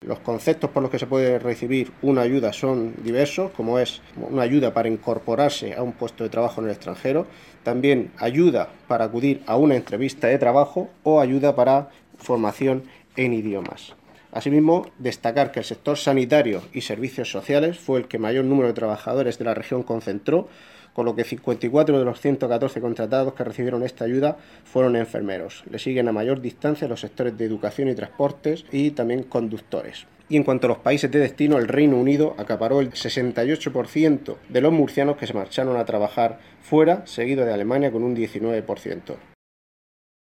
Los conceptos por los que se puede recibir una ayuda son diversos, como es una ayuda para incorporarse a un puesto de trabajo en el extranjero, también ayuda para acudir a una entrevista de trabajo o ayuda para formación en idiomas. Asimismo, destacar que el sector sanitario y servicios sociales fue el que mayor número de trabajadores de la región concentró, con lo que 54 de los 114 contratados que recibieron esta ayuda fueron enfermeros. Le siguen a mayor distancia los sectores de educación y transportes y también conductores. Y en cuanto a los países de destino, el Reino Unido acaparó el 68% de los murcianos que se marcharon a trabajar fuera, seguido de Alemania con un 19%.